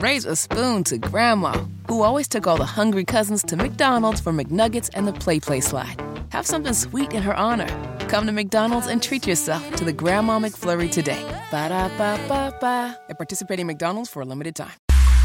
raise a spoon to Grandma, who always took all the hungry cousins to McDonald's for McNuggets and the Play slide. Have something sweet in her honor. Come to McDonald's and treat yourself to the Grandma McFlurry today. Ba-da-ba-ba-ba. At participating McDonald's for a limited time.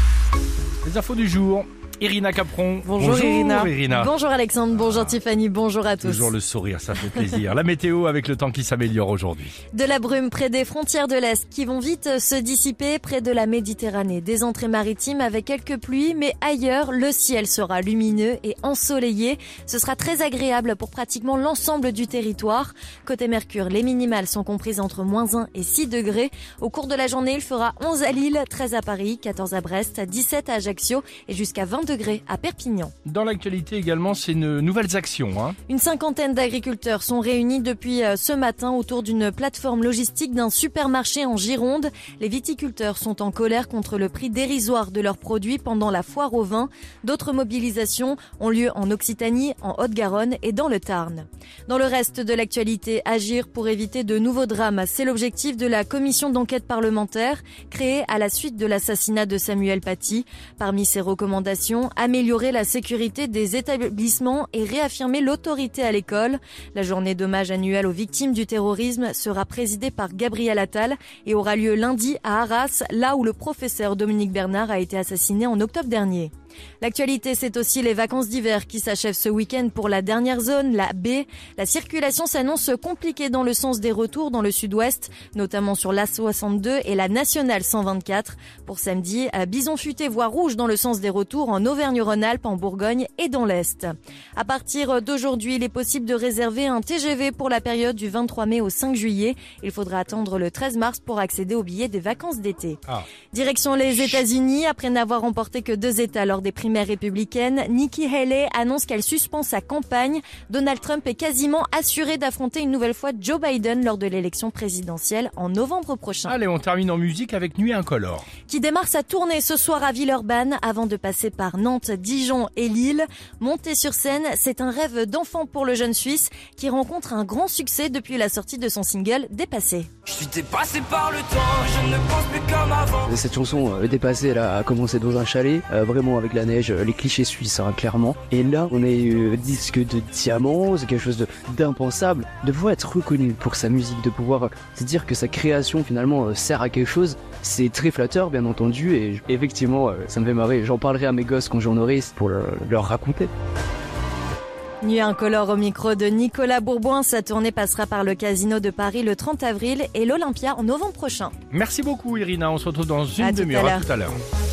Les infos du jour. Irina Capron. Bonjour Irina. Bonjour Alexandre, bonjour Tiffany, bonjour à tous. Toujours le sourire, ça fait plaisir. La météo avec le temps qui s'améliore aujourd'hui. De la brume près des frontières de l'Est qui vont vite se dissiper près de la Méditerranée. Des entrées maritimes avec quelques pluies, mais ailleurs, le ciel sera lumineux et ensoleillé. Ce sera très agréable pour pratiquement l'ensemble du territoire. Côté Mercure, les minimales sont comprises entre -1 et 6 degrés. Au cours de la journée, il fera 11 à Lille, 13 à Paris, 14 à Brest, 17 à Ajaccio et jusqu'à 20 degrés à Perpignan. Dans l'actualité également, c'est une nouvelles actions. Une cinquantaine d'agriculteurs sont réunis depuis ce matin autour d'une plateforme logistique d'un supermarché en Gironde. Les viticulteurs sont en colère contre le prix dérisoire de leurs produits pendant la foire au vin. D'autres mobilisations ont lieu en Occitanie, en Haute-Garonne et dans le Tarn. Dans le reste de l'actualité, agir pour éviter de nouveaux drames, c'est l'objectif de la commission d'enquête parlementaire créée à la suite de l'assassinat de Samuel Paty. Parmi ses recommandations, améliorer la sécurité des établissements et réaffirmer l'autorité à l'école. La journée d'hommage annuelle aux victimes du terrorisme sera présidée par Gabriel Attal et aura lieu lundi à Arras, là où le professeur Dominique Bernard a été assassiné en octobre dernier. L'actualité, c'est aussi les vacances d'hiver qui s'achèvent ce week-end pour la dernière zone, la B. La circulation s'annonce compliquée dans le sens des retours dans le sud-ouest, notamment sur l'A62 et la Nationale 124. Pour samedi, bison futé voie rouge dans le sens des retours en Auvergne-Rhône-Alpes, en Bourgogne et dans l'Est. À partir d'aujourd'hui, il est possible de réserver un TGV pour la période du 23 mai au 5 juillet. Il faudra attendre le 13 mars pour accéder aux billets des vacances d'été. Direction les États-Unis, après n'avoir remporté que 2 États lors des primaires républicaines, Nikki Haley annonce qu'elle suspend sa campagne. Donald Trump est quasiment assuré d'affronter une nouvelle fois Joe Biden lors de l'élection présidentielle en novembre prochain. Allez, on termine en musique avec Nuit Incolore. Qui démarre sa tournée ce soir à Villeurbanne avant de passer par Nantes, Dijon et Lille. Monter sur scène, c'est un rêve d'enfant pour le jeune Suisse qui rencontre un grand succès depuis la sortie de son single Dépassé. Je suis dépassé par le temps, je ne pense plus comme avant. Cette chanson Dépassé, elle a commencé dans un chalet, vraiment avec la neige, les clichés suisses, clairement. Et là, on est disque de diamant, c'est quelque chose d'impensable. De pouvoir être reconnu pour sa musique, de pouvoir se dire que sa création finalement sert à quelque chose, c'est très flatteur, bien entendu. Et effectivement, ça me fait marrer. J'en parlerai à mes gosses quand j'en aurai pour leur raconter. Nuit Incolore au micro de Nicolas Bourboin. Sa tournée passera par le Casino de Paris le 30 avril et l'Olympia en novembre prochain. Merci beaucoup Irina, on se retrouve dans une demi-heure. À tout à l'heure.